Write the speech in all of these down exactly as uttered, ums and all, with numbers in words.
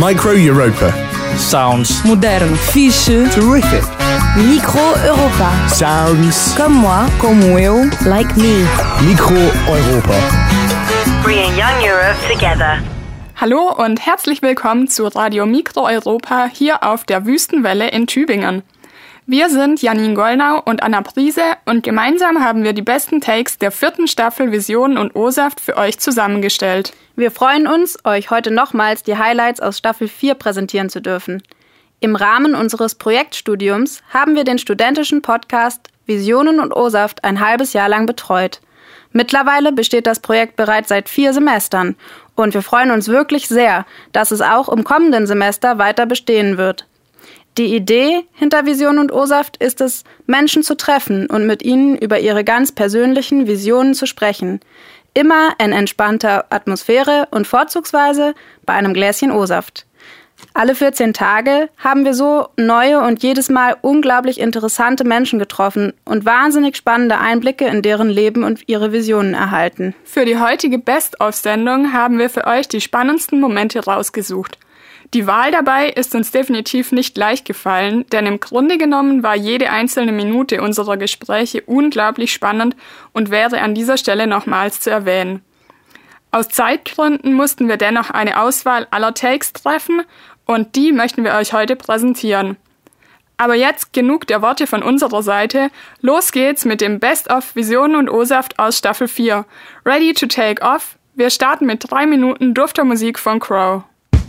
Micro Europa. Sounds Moderno. Fiche. Terrific. Micro Europa. Sounds. Comme moi. Como eu. Like me. Micro Europa. Bringing young Europe together. Hallo und herzlich willkommen zu Radio Micro Europa hier auf der Wüstenwelle in Tübingen. Wir sind Janine Gollnau und Anna Priese und gemeinsam haben wir die besten Takes der vierten Staffel Visionen und O-Saft für euch zusammengestellt. Wir freuen uns, euch heute nochmals die Highlights aus Staffel vier präsentieren zu dürfen. Im Rahmen unseres Projektstudiums haben wir den studentischen Podcast Visionen und O-Saft ein halbes Jahr lang betreut. Mittlerweile besteht das Projekt bereits seit vier Semestern und wir freuen uns wirklich sehr, dass es auch im kommenden Semester weiter bestehen wird. Die Idee hinter Visionen und O-Saft ist es, Menschen zu treffen und mit ihnen über ihre ganz persönlichen Visionen zu sprechen. Immer in entspannter Atmosphäre und vorzugsweise bei einem Gläschen O-Saft. Alle vierzehn Tage haben wir so neue und jedes Mal unglaublich interessante Menschen getroffen und wahnsinnig spannende Einblicke in deren Leben und ihre Visionen erhalten. Für die heutige Best-of-Sendung haben wir für euch die spannendsten Momente rausgesucht. Die Wahl dabei ist uns definitiv nicht leicht gefallen, denn im Grunde genommen war jede einzelne Minute unserer Gespräche unglaublich spannend und wäre an dieser Stelle nochmals zu erwähnen. Aus Zeitgründen mussten wir dennoch eine Auswahl aller Takes treffen und die möchten wir euch heute präsentieren. Aber jetzt genug der Worte von unserer Seite. Los geht's mit dem Best-of Visionen und O-Saft aus Staffel vier. Ready to take off? Wir starten mit drei Minuten dufter Musik von Crow.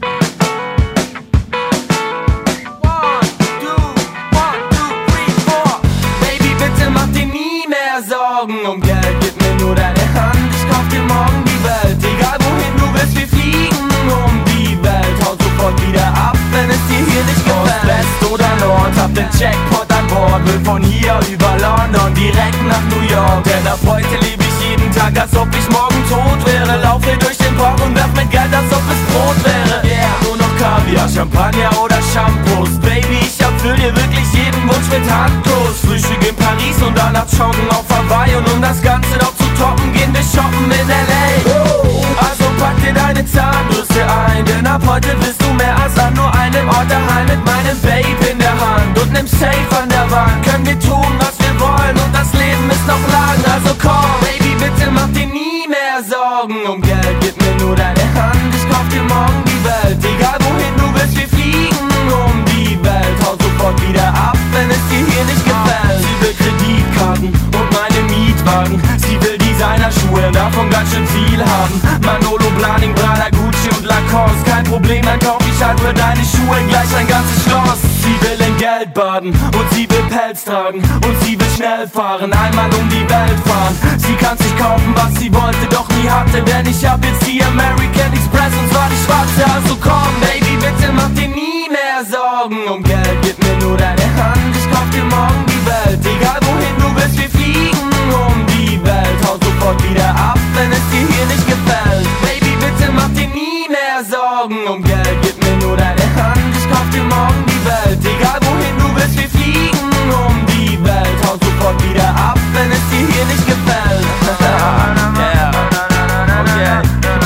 Sorgen um Geld, gib mir nur deine Hand, ich kauf dir morgen die Welt. Egal wohin du willst, wir fliegen um die Welt. Haut sofort wieder ab, wenn es dir hier nicht gefällt. West oder Nord, hab den Jackpot an Bord. Will von hier über London direkt nach New York. Denn ab heute lebe ich jeden Tag, als ob ich morgen tot wäre. Laufe durch den Park und werf mit Geld, als ob es Brot wäre. Yeah, nur noch Kaviar, Champagner oder Shampoos. Baby, ich erfüll dir wirklich jeden Wunsch mit Handkuss. Frühstück in Paris und danach joggen auf Hawaii. Und um das Ganze noch zu toppen, gehen wir shoppen in L A. Also pack dir deine Zahnbürste ein, denn ab heute bist du mehr als an nur einem Ort daheim. Mit meinem Babe in der Hand und nem Safe an der Wand können wir tun, was wir wollen und das Leben ist noch lang. Also komm, Baby, bitte mach dir nie mehr Sorgen um Geld. Gib mir nur deine Hand, ich kauf dir morgen die Welt. Egal wohin du willst, wir fliegen um die Welt. Haut sofort wieder ab, wenn es dir hier nicht gefällt. Sie will Kreditkarten und meine Mietwagen. Sie will Designerschuhe, davon ganz schön viel haben. Manolo, Blahnik, Prada, Gucci und Lacoste. Kein Problem, dann kauf ich halt für deine Schuhe gleich ein ganzes Schloss. Sie will in Geld baden und sie will Pelz tragen und sie will schnell fahren, einmal um die Welt fahren. Sie kann sich kaufen, was sie wollte, doch nie hatte, denn ich hab jetzt die American Express und zwar die schwarze. Also komm, Baby, bitte mach dir nie mehr Sorgen um Geld. Gib mir nur deine Hand, ich kauf dir morgen die Welt. Egal wohin du willst, wir fliegen um die Welt. Haut sofort wieder ab, wenn es dir hier nicht gefällt. Baby, bitte mach dir nie mehr Sorgen um Geld. Gib mir nur deine Hand, ich kauf dir morgen die Welt. Egal wohin du willst, wir fliegen um die Welt. Haut sofort wieder ab, wenn es dir hier nicht gefällt. Yeah. Okay.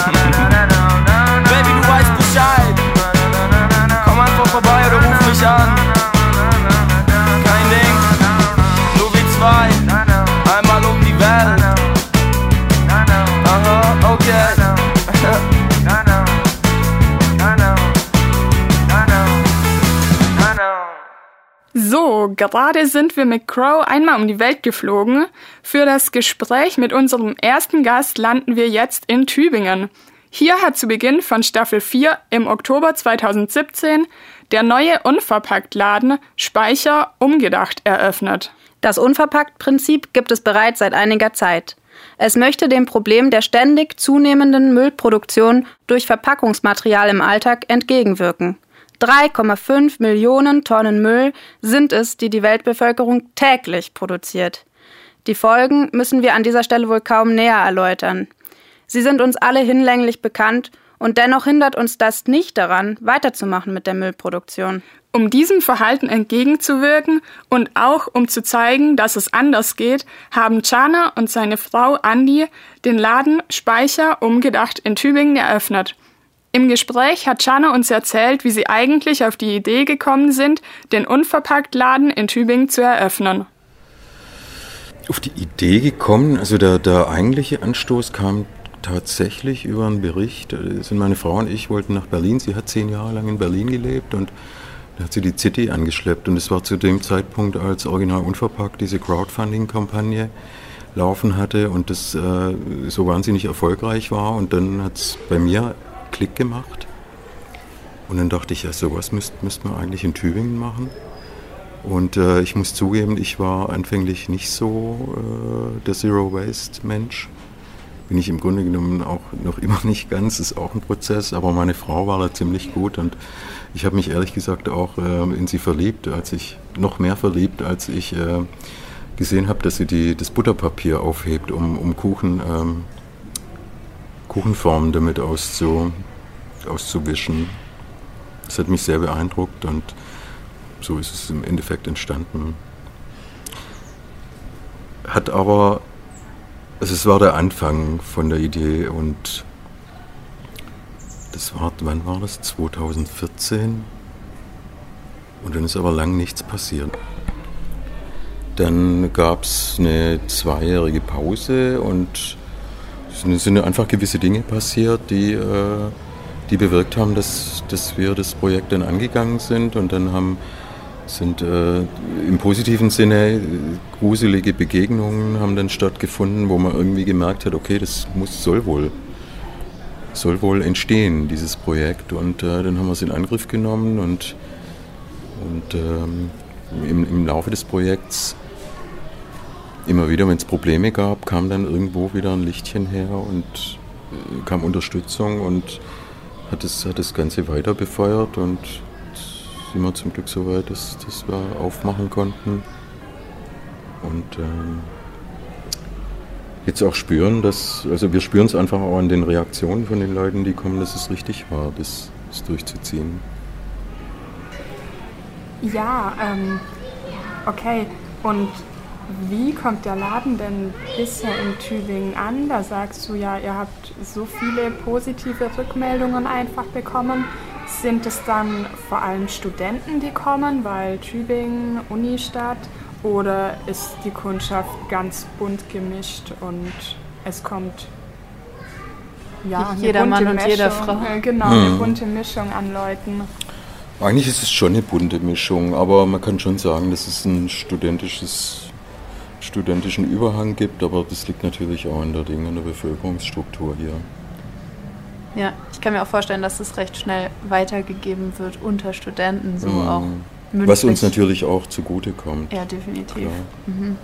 Baby, du weißt Bescheid. Komm einfach vorbei oder ruf mich an. Kein Ding, nur wir zwei. Einmal um die Welt. Aha, okay. So, gerade sind wir mit Crow einmal um die Welt geflogen. Für das Gespräch mit unserem ersten Gast landen wir jetzt in Tübingen. Hier hat zu Beginn von Staffel vier im Oktober zweitausendsiebzehn der neue Unverpackt-Laden Speicher umgedacht eröffnet. Das Unverpackt-Prinzip gibt es bereits seit einiger Zeit. Es möchte dem Problem der ständig zunehmenden Müllproduktion durch Verpackungsmaterial im Alltag entgegenwirken. drei Komma fünf Millionen Tonnen Müll sind es, die die Weltbevölkerung täglich produziert. Die Folgen müssen wir an dieser Stelle wohl kaum näher erläutern. Sie sind uns alle hinlänglich bekannt und dennoch hindert uns das nicht daran, weiterzumachen mit der Müllproduktion. Um diesem Verhalten entgegenzuwirken und auch um zu zeigen, dass es anders geht, haben Cana und seine Frau Andi den Laden Speicher umgedacht in Tübingen eröffnet. Im Gespräch hat Janne uns erzählt, wie sie eigentlich auf die Idee gekommen sind, den Unverpacktladen in Tübingen zu eröffnen. Auf die Idee gekommen, also der, der eigentliche Anstoß kam tatsächlich über einen Bericht. Sind meine Frau und ich wollten nach Berlin. Sie hat zehn Jahre lang in Berlin gelebt und da hat sie die City angeschleppt. Und es war zu dem Zeitpunkt, als Original Unverpackt diese Crowdfunding-Kampagne laufen hatte und das äh, so wahnsinnig erfolgreich war. Und dann hat es bei mir Klick gemacht. Und dann dachte ich, ja, sowas müsste müsst man eigentlich in Tübingen machen. Und äh, ich muss zugeben, ich war anfänglich nicht so äh, der Zero-Waste-Mensch. Bin ich im Grunde genommen auch noch immer nicht ganz, ist auch ein Prozess, aber meine Frau war da ziemlich gut und ich habe mich ehrlich gesagt auch äh, in sie verliebt, als ich, noch mehr verliebt, als ich äh, gesehen habe, dass sie die, das Butterpapier aufhebt, um, um Kuchen, ähm, Kuchenformen damit auszu, auszuwischen. Das hat mich sehr beeindruckt und so ist es im Endeffekt entstanden. Hat aber, also es war der Anfang von der Idee und das war, wann war das? zwanzig vierzehn und dann ist aber lang nichts passiert. Dann gab es eine zweijährige Pause und es sind einfach gewisse Dinge passiert, die, äh, die bewirkt haben, dass, dass wir das Projekt dann angegangen sind und dann haben sind äh, im positiven Sinne gruselige Begegnungen haben dann stattgefunden, wo man irgendwie gemerkt hat, okay, das muss, soll wohl, soll wohl entstehen, dieses Projekt. Und äh, dann haben wir es in Angriff genommen und, und ähm, im, im Laufe des Projekts immer wieder, wenn es Probleme gab, kam dann irgendwo wieder ein Lichtchen her und äh, kam Unterstützung und hat das, hat das Ganze weiter befeuert und sind wir zum Glück so weit, dass, dass wir aufmachen konnten und ähm, jetzt auch spüren, dass, also wir spüren es einfach auch an den Reaktionen von den Leuten, die kommen, dass es richtig war, das, das durchzuziehen. Ja, ähm, okay. Und wie kommt der Laden denn bisher in Tübingen an? Da sagst du ja, ihr habt so viele positive Rückmeldungen einfach bekommen. Sind es dann vor allem Studenten, die kommen, weil Tübingen, Unistadt, oder ist die Kundschaft ganz bunt gemischt und es kommt ja, jeder eine bunte Mann und Mischung, jede Frau? äh, Genau, Mhm. eine bunte Mischung an Leuten. Eigentlich ist es schon eine bunte Mischung, aber man kann schon sagen, dass es ein studentisches, studentischen Überhang gibt, aber das liegt natürlich auch an der Dinge, an der Bevölkerungsstruktur hier. Ja, ich kann mir auch vorstellen, dass es recht schnell weitergegeben wird unter Studenten, so Mhm. auch mündlich. Was uns natürlich auch zugutekommt. Ja, definitiv. Klar. Mhm.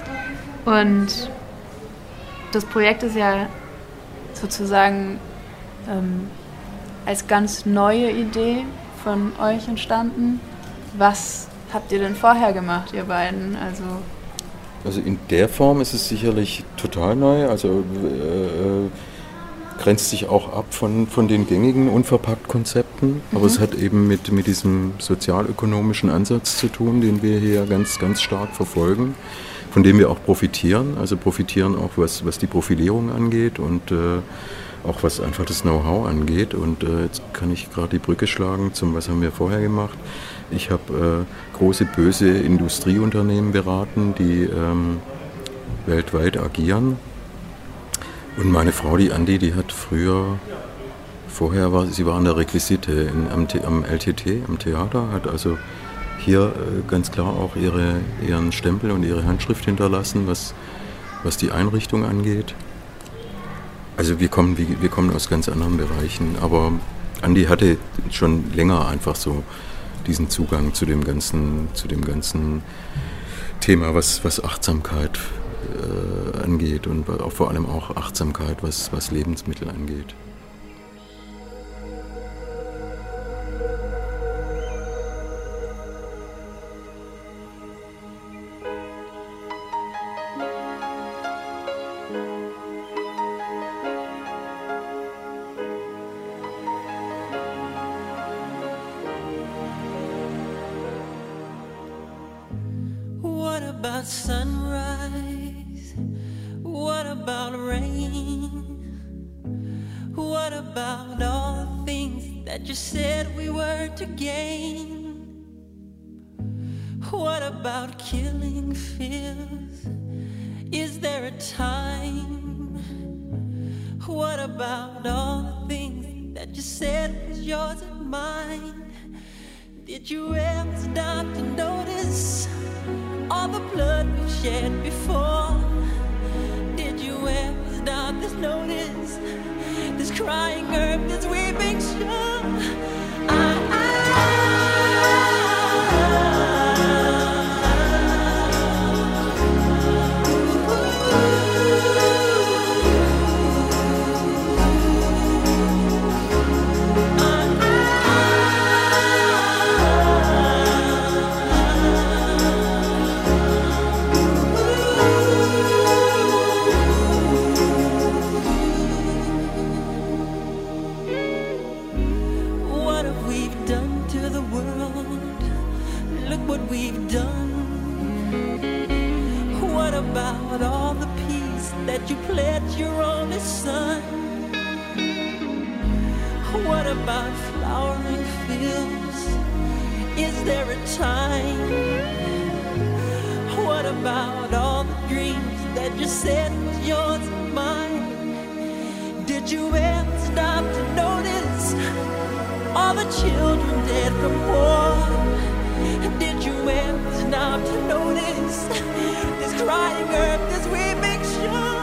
Und das Projekt ist ja sozusagen ähm, als ganz neue Idee von euch entstanden. Was habt ihr denn vorher gemacht, ihr beiden? Also Also in der Form ist es sicherlich total neu, also äh, grenzt sich auch ab von, von den gängigen Unverpackt-Konzepten, mhm. aber es hat eben mit, mit diesem sozialökonomischen Ansatz zu tun, den wir hier ganz, ganz stark verfolgen, von dem wir auch profitieren, also profitieren auch was, was die Profilierung angeht und äh, auch was einfach das Know-how angeht. Und äh, jetzt kann ich gerade die Brücke schlagen zum, was haben wir vorher gemacht. Ich habe äh, große, böse Industrieunternehmen beraten, die ähm, weltweit agieren. Und meine Frau, die Andi, die hat früher, vorher war sie war an der Requisite in, am, am L T T, am Theater, hat also hier äh, ganz klar auch ihre, ihren Stempel und ihre Handschrift hinterlassen, was, was die Einrichtung angeht. Also wir kommen, wir kommen aus ganz anderen Bereichen, aber Andi hatte schon länger einfach so diesen Zugang zu dem ganzen, zu dem ganzen Thema, was, was Achtsamkeit äh, angeht und auch vor allem auch Achtsamkeit, was, was Lebensmittel angeht. What about sunrise? What about rain? What about all the things that you said we were to gain? What about killing fears? Is there a time? What about all the things that you said was yours and mine? Did you ever stop to notice all the blood we've shed before? Did you ever stop to notice this crying earth, this weeping shore? I, I, what we've done. What about all the peace that you pledged your only son? What about flowering fields? Is there a time? What about all the dreams that you said was yours and mine? Did you ever stop to notice all the children dead from war? Did you ever stop to notice this crying earth, this weeping shore?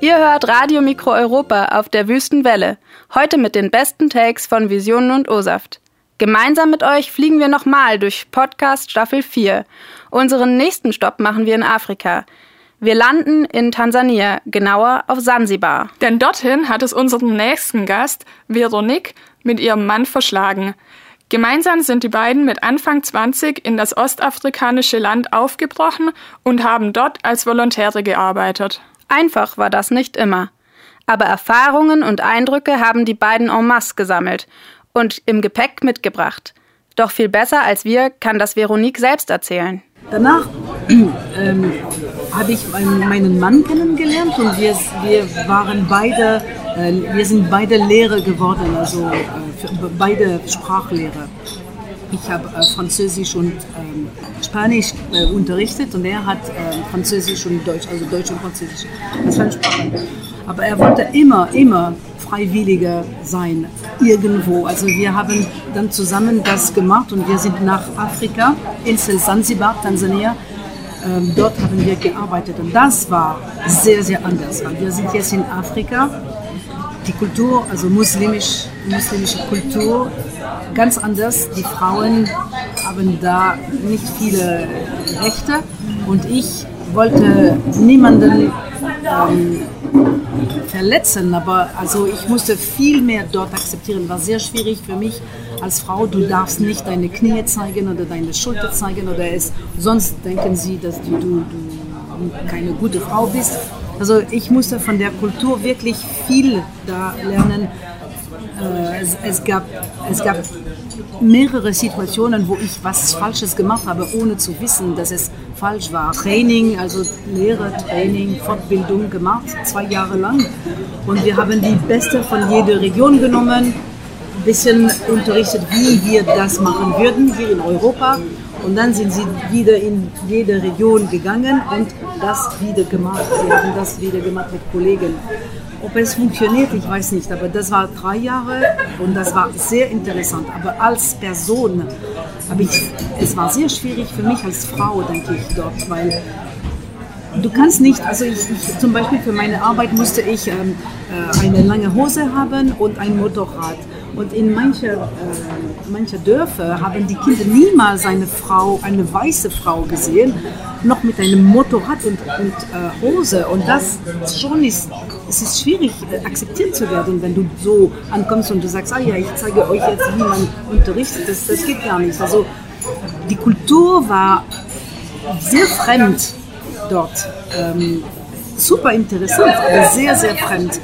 Ihr hört Radio Mikro Europa auf der Wüstenwelle. Heute mit den besten Takes von Visionen und O-Saft. Gemeinsam mit euch fliegen wir nochmal durch Podcast Staffel vier. Unseren nächsten Stopp machen wir in Afrika. Wir landen in Tansania, genauer auf Sansibar. Denn dorthin hat es unseren nächsten Gast, Veronique, mit ihrem Mann verschlagen. Gemeinsam sind die beiden mit Anfang zwanzig in das ostafrikanische Land aufgebrochen und haben dort als Volontäre gearbeitet. Einfach war das nicht immer. Aber Erfahrungen und Eindrücke haben die beiden en masse gesammelt und im Gepäck mitgebracht. Doch viel besser als wir kann das Veronique selbst erzählen. Danach ähm, habe ich meinen, meinen Mann kennengelernt und wir, wir waren beide, äh, wir sind beide Lehrer geworden, also äh, für, beide Sprachlehrer. Ich habe äh, Französisch und ähm, Spanisch äh, unterrichtet und er hat äh, Französisch und Deutsch, also Deutsch und Französisch als Fremdsprache. Aber er wollte immer, immer Freiwilliger sein, irgendwo. Also wir haben dann zusammen das gemacht und wir sind nach Afrika, Insel Sansibar, Tansania. Ähm, dort haben wir gearbeitet und das war sehr, sehr anders, weil wir sind jetzt in Afrika. Die Kultur, also muslimisch, muslimische Kultur, ganz anders. Die Frauen haben da nicht viele Rechte und ich wollte niemanden ähm, verletzen, aber also ich musste viel mehr dort akzeptieren. War sehr schwierig für mich als Frau. Du darfst nicht deine Knie zeigen oder deine Schulter zeigen oder es, sonst denken sie, dass du, du, du keine gute Frau bist. Also ich musste von der Kultur wirklich viel da lernen. Äh, es, es, gab, es gab mehrere Situationen, wo ich was Falsches gemacht habe, ohne zu wissen, dass es falsch war. Training, also Lehre, Training, Fortbildung gemacht, zwei Jahre lang. Und wir haben die Beste von jeder Region genommen, ein bisschen unterrichtet, wie wir das machen würden hier in Europa. Und dann sind sie wieder in jede Region gegangen und das wieder gemacht. Sie haben das wieder gemacht mit Kollegen. Ob es funktioniert, ich weiß nicht, aber das war drei Jahre und das war sehr interessant. Aber als Person habe ich, es war sehr schwierig für mich als Frau, denke ich, dort, weil du kannst nicht, also ich, ich zum Beispiel für meine Arbeit musste ich ähm, eine lange Hose haben und ein Motorrad. Und in manchen äh, manche Dörfer haben die Kinder niemals eine Frau, eine weiße Frau gesehen, noch mit einem Motorrad und, und äh, Hose. Und das schon ist, es ist schwierig, äh, akzeptiert zu werden, wenn du so ankommst und du sagst, ah ja, ich zeige euch jetzt, wie man unterrichtet. Das, das geht gar nicht. Also die Kultur war sehr fremd dort. Ähm, super interessant, aber sehr, sehr fremd.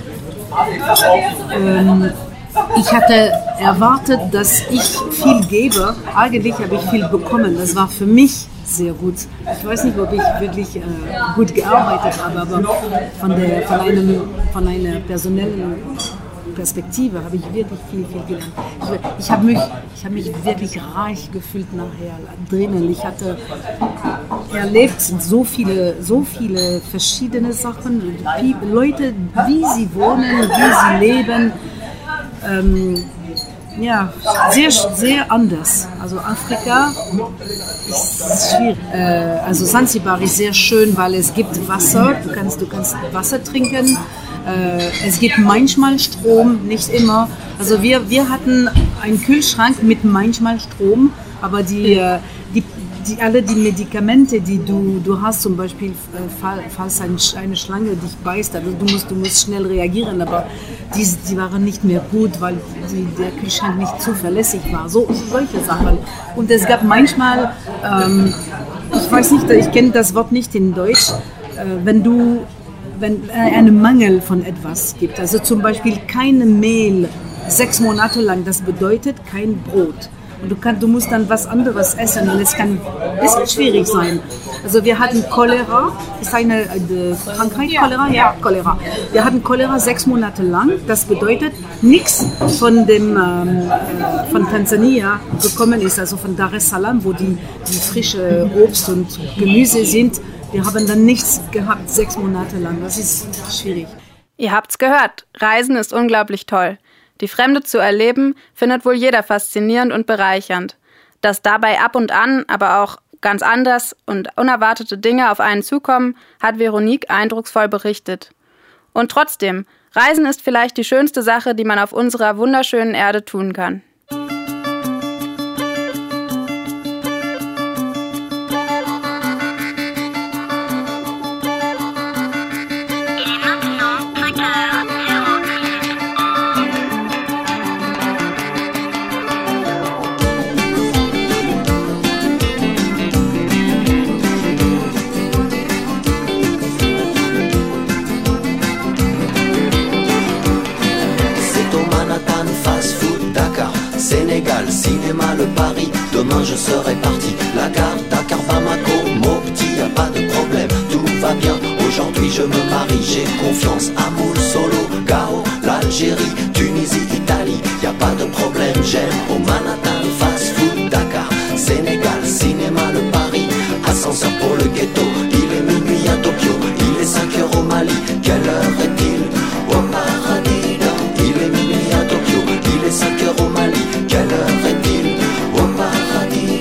Ähm, Ich hatte erwartet, dass ich viel gebe. Eigentlich habe ich viel bekommen. Das war für mich sehr gut. Ich weiß nicht, ob ich wirklich äh, gut gearbeitet habe, aber von, der, von, einem, von einer personellen Perspektive habe ich wirklich viel, viel gelernt. Ich, ich habe mich, ich habe mich wirklich reich gefühlt nachher drinnen. Ich hatte erlebt so viele, so viele verschiedene Sachen. Leute, wie sie wohnen, wie sie leben. Ähm, ja, sehr, sehr anders. Also Afrika ist schwierig. Äh, also Sansibar ist sehr schön, weil es gibt Wasser. Du kannst, du kannst Wasser trinken. Äh, es gibt manchmal Strom, nicht immer. Also wir, wir hatten einen Kühlschrank mit manchmal Strom, aber die, äh, die Die, alle die Medikamente, die du, du hast, zum Beispiel, falls eine Schlange dich beißt, also du musst, du musst schnell reagieren, aber die, die waren nicht mehr gut, weil die, der Kühlschrank nicht zuverlässig war. So, solche Sachen. Und es gab manchmal, ähm, ich weiß nicht, ich kenne das Wort nicht in Deutsch, äh, wenn du, wenn einen Mangel von etwas gibt, also zum Beispiel kein Mehl sechs Monate lang, das bedeutet kein Brot. Und du, kann, du musst dann was anderes essen und es kann ein bisschen schwierig sein. Also wir hatten Cholera, ist eine äh, Krankheit, Cholera? Ja, Cholera. Wir hatten Cholera sechs Monate lang, das bedeutet, nichts von dem ähm, äh, von Tansania gekommen ist, also von Dar es Salaam, wo die, die frische Obst und Gemüse sind. Wir haben dann nichts gehabt, sechs Monate lang. Das ist schwierig. Ihr habt's gehört, Reisen ist unglaublich toll. Die Fremde zu erleben, findet wohl jeder faszinierend und bereichernd. Dass dabei ab und an, aber auch ganz anders und unerwartete Dinge auf einen zukommen, hat Veronique eindrucksvoll berichtet. Und trotzdem, Reisen ist vielleicht die schönste Sache, die man auf unserer wunderschönen Erde tun kann. Sénégal, cinéma, le Paris, demain je serai parti. La gare, Dakar, Bamako, Mopti, y a pas de problème, tout va bien. Aujourd'hui je me marie, j'ai confiance. Amoul, Solo, Gao, l'Algérie, Tunisie, Italie, y a pas de problème. J'aime au Manhattan, fast food, Dakar, Sénégal, cinéma, le Paris, ascenseur pour le ghetto. Il est minuit à Tokyo, il est cinq heures au Mali. Quelle heure est-il au paradis? Il est minuit à Tokyo, il est cinq heures au Mali. Quelle heure est-il au paradis?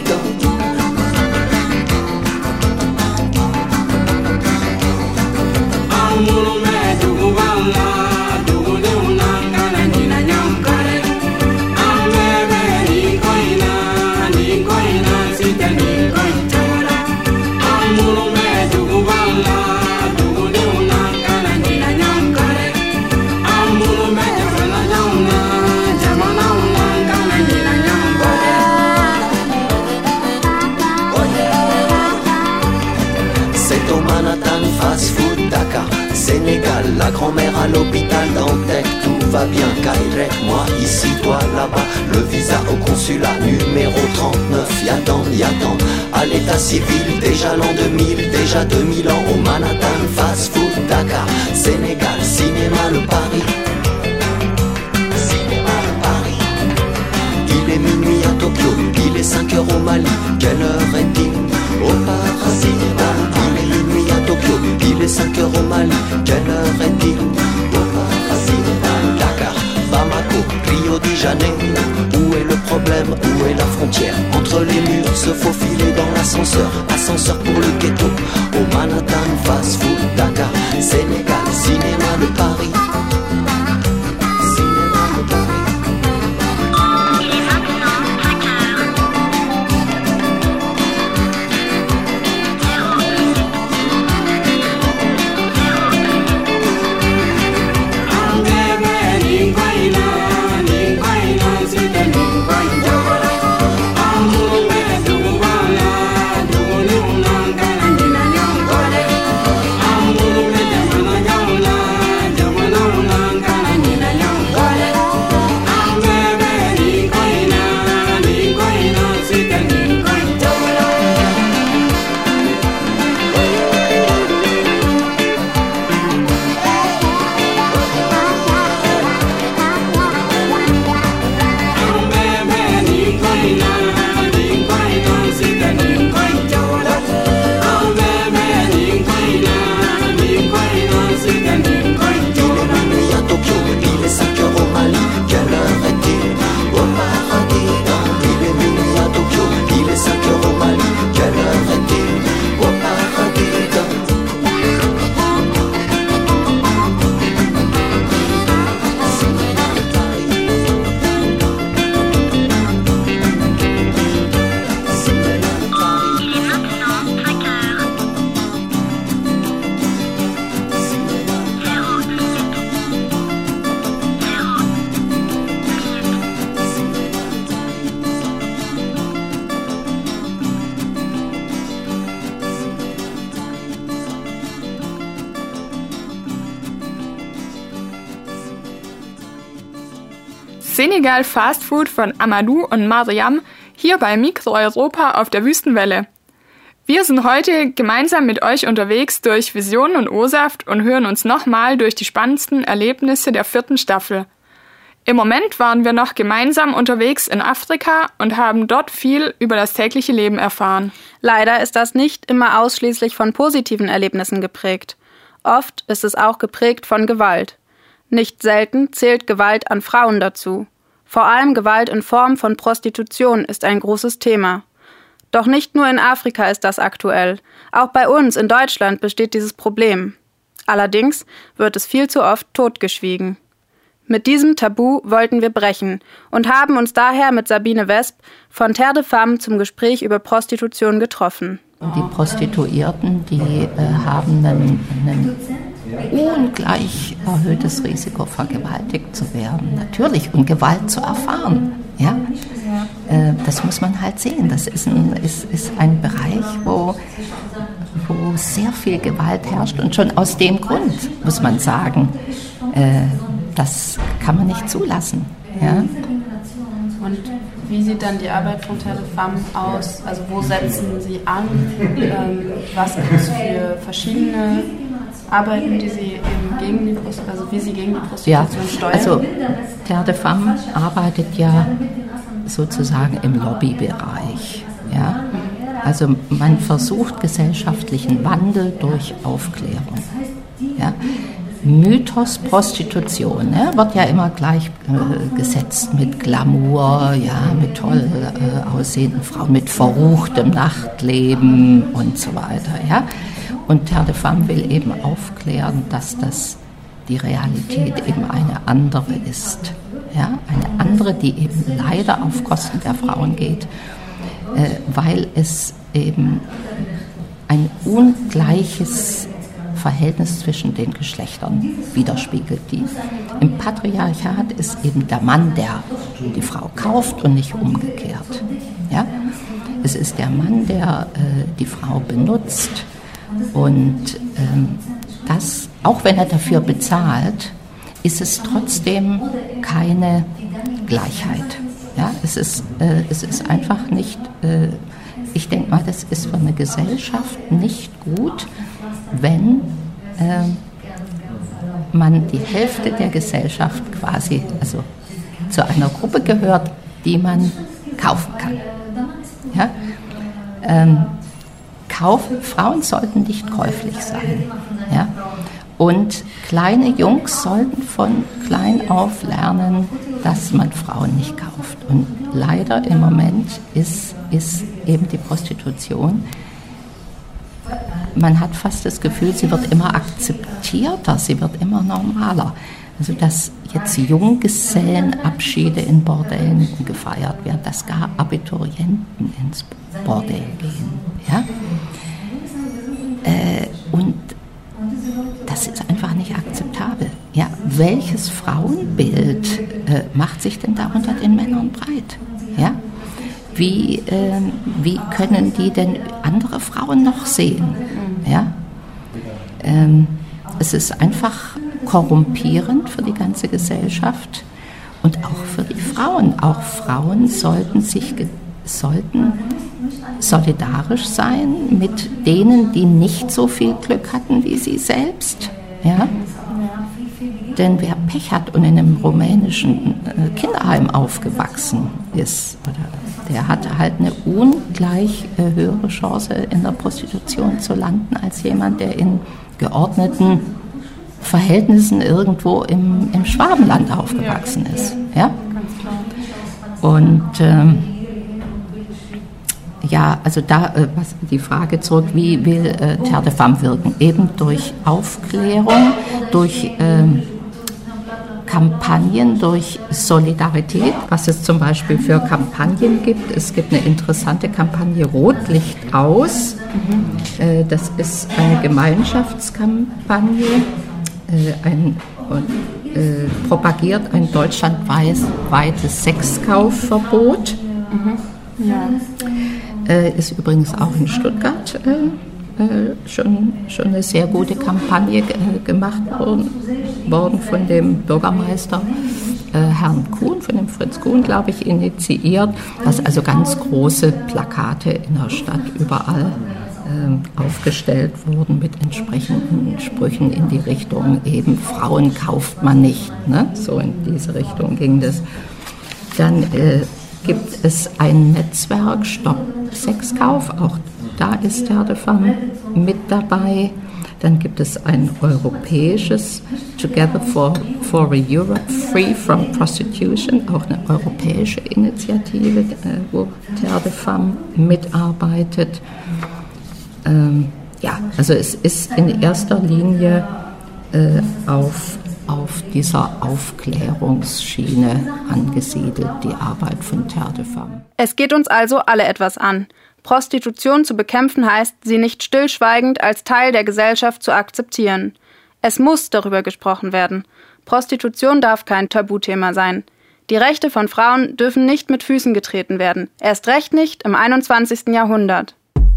Sénégal, la grand-mère à l'hôpital Dantec, tout va bien, Kairek, moi ici, toi là-bas, le visa au consulat numéro trente-neuf, Yadan, Yadan, à l'état civil, déjà l'an deux mille, déjà deux mille ans, au Manhattan, fast food, Dakar, Sénégal, cinéma, le Paris, cinéma, le Paris, il est minuit à Tokyo, il est cinq heures au Mali, quelle heure est-il au paradis? Il est minuit à Tokyo, il est cinq heures au Mali, quelle heure est-il au paradis? Dakar, Bamako, Rio de Janeiro, où est le problème, où est la frontière? Entre les murs, se faufiler dans l'ascenseur, ascenseur pour le ghetto, au Manhattan, fast food, Dakar, Sénégal, cinéma, le Paris. Senegal Fast Food von Amadou und Mariam hier bei Mikro Europa auf der Wüstenwelle. Wir sind heute gemeinsam mit euch unterwegs durch Visionen und O-Saft und hören uns nochmal durch die spannendsten Erlebnisse der vierten Staffel. Im Moment waren wir noch gemeinsam unterwegs in Afrika und haben dort viel über das tägliche Leben erfahren. Leider ist das nicht immer ausschließlich von positiven Erlebnissen geprägt. Oft ist es auch geprägt von Gewalt. Nicht selten zählt Gewalt an Frauen dazu. Vor allem Gewalt in Form von Prostitution ist ein großes Thema. Doch nicht nur in Afrika ist das aktuell. Auch bei uns in Deutschland besteht dieses Problem. Allerdings wird es viel zu oft totgeschwiegen. Mit diesem Tabu wollten wir brechen und haben uns daher mit Sabine Wesp von Terre de Femmes zum Gespräch über Prostitution getroffen. Die Prostituierten, die äh, haben ein, ein ungleich erhöhtes Risiko, vergewaltigt zu werden, natürlich, und Gewalt zu erfahren. Ja? Äh, das muss man halt sehen. Das ist ein, ist, ist ein Bereich, wo, wo sehr viel Gewalt herrscht. Und schon aus dem Grund muss man sagen, äh, das kann man nicht zulassen. Ja? Und wie sieht dann die Arbeit von Terre de Femmes aus? Also wo setzen Sie an? Ähm, was gibt es für verschiedene Arbeiten, die Sie eben gegen die Prostitution, also wie Sie gegen die Prostitution ja, steuern? Also Terre de Femmes arbeitet ja sozusagen im Lobbybereich. Ja? Also man versucht gesellschaftlichen Wandel durch Aufklärung. Ja? Mythos Prostitution, ne, wird ja immer gleich äh, gesetzt mit Glamour, ja, mit toll äh, aussehenden Frauen, mit verruchtem Nachtleben und so weiter. Ja. Und Terre de Femmes will eben aufklären, dass das die Realität eben eine andere ist. Ja, eine andere, die eben leider auf Kosten der Frauen geht, äh, weil es eben ein ungleiches Verhältnis zwischen den Geschlechtern widerspiegelt. Die, im Patriarchat ist eben der Mann, der die Frau kauft und nicht umgekehrt. Ja? Es ist der Mann, der äh, die Frau benutzt und ähm, das, auch wenn er dafür bezahlt, ist es trotzdem keine Gleichheit. Ja? Es ist, äh, es ist einfach nicht, äh, ich denke mal, das ist für eine Gesellschaft nicht gut, wenn äh, man die Hälfte der Gesellschaft quasi also zu einer Gruppe gehört, die man kaufen kann. Ja? Ähm, kaufen, Frauen sollten nicht käuflich sein. Ja? Und kleine Jungs sollten von klein auf lernen, dass man Frauen nicht kauft. Und leider im Moment ist, ist eben die Prostitution, man hat fast das Gefühl, sie wird immer akzeptierter, sie wird immer normaler. Also dass jetzt Junggesellenabschiede in Bordellen gefeiert werden, dass gar Abiturienten ins Bordell gehen. Ja? Äh, und das ist einfach nicht akzeptabel. Ja? Welches Frauenbild äh, macht sich denn da unter den Männern breit? Ja? Wie, äh, wie können die denn andere Frauen noch sehen? Ja? Ähm, es ist einfach korrumpierend für die ganze Gesellschaft und auch für die Frauen. Auch Frauen sollten sich sollten solidarisch sein mit denen, die nicht so viel Glück hatten wie sie selbst. Ja? Denn wer Pech hat und in einem rumänischen Kinderheim aufgewachsen ist, oder der hatte halt eine ungleich äh, höhere Chance, in der Prostitution zu landen, als jemand, der in geordneten Verhältnissen irgendwo im, im Schwabenland aufgewachsen ist. Ja? Und ähm, ja, also da äh, was, die Frage zurück, wie will äh, Terre de Femmes wirken? Eben durch Aufklärung, durch ähm, Kampagnen, durch Solidarität, was es zum Beispiel für Kampagnen gibt. Es gibt eine interessante Kampagne Rotlicht aus. Mhm. Äh, das ist eine Gemeinschaftskampagne, äh, ein, äh, propagiert ein deutschlandweites Sexkaufverbot. Mhm. Ja. Äh, ist übrigens auch in Stuttgart äh, äh, schon, schon eine sehr gute Kampagne äh, gemacht worden, worden von dem Bürgermeister äh, Herrn Kuhn, von dem Fritz Kuhn, glaube ich, initiiert, dass also ganz große Plakate in der Stadt überall äh, aufgestellt wurden mit entsprechenden Sprüchen in die Richtung, eben Frauen kauft man nicht, ne? So in diese Richtung ging das. Dann äh, gibt es ein Netzwerk Stopp Sexkauf, auch da ist Terre de Femmes mit dabei. Dann gibt es ein europäisches Together for, for a Europe Free from Prostitution, auch eine europäische Initiative, wo Terre de Femmes mitarbeitet. Ähm, ja, also es ist in erster Linie äh, auf, auf dieser Aufklärungsschiene angesiedelt, die Arbeit von Terre de Femme. Es geht uns also alle etwas an. Prostitution zu bekämpfen heißt, sie nicht stillschweigend als Teil der Gesellschaft zu akzeptieren. Es muss darüber gesprochen werden. Prostitution darf kein Tabuthema sein. Die Rechte von Frauen dürfen nicht mit Füßen getreten werden. Erst recht nicht im einundzwanzigsten Jahrhundert.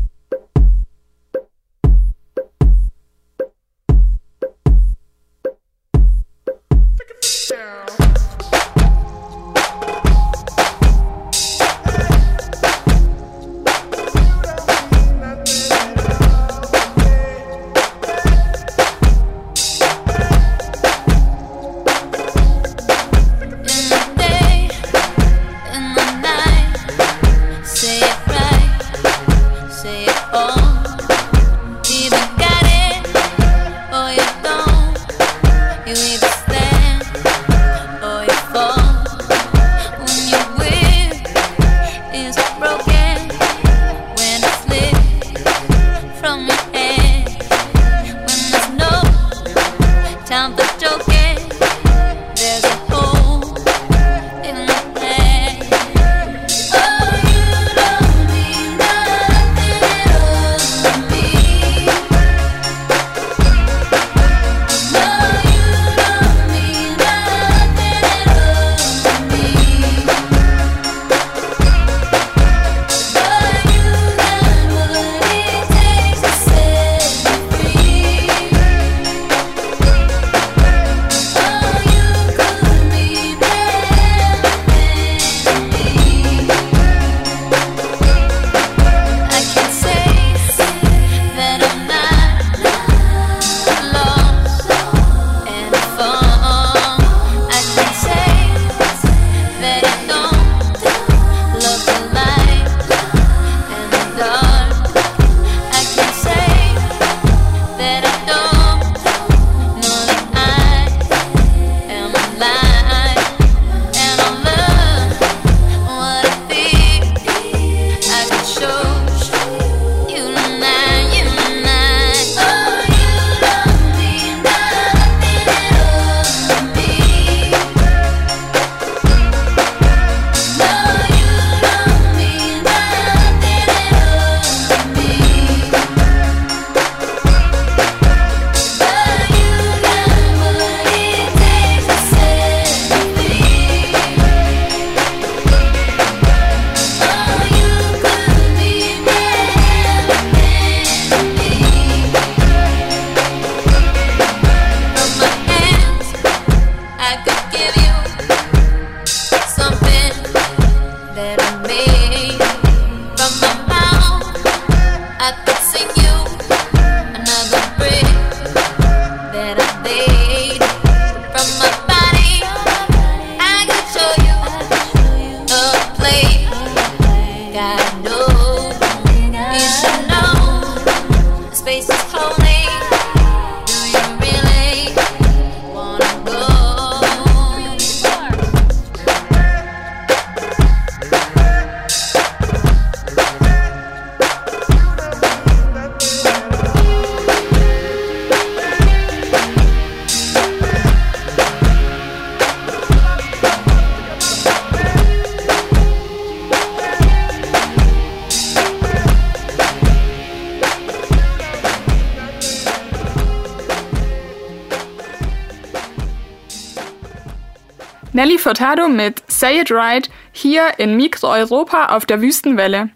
Nelly Furtado mit Say It Right hier in Mikro Europa auf der Wüstenwelle.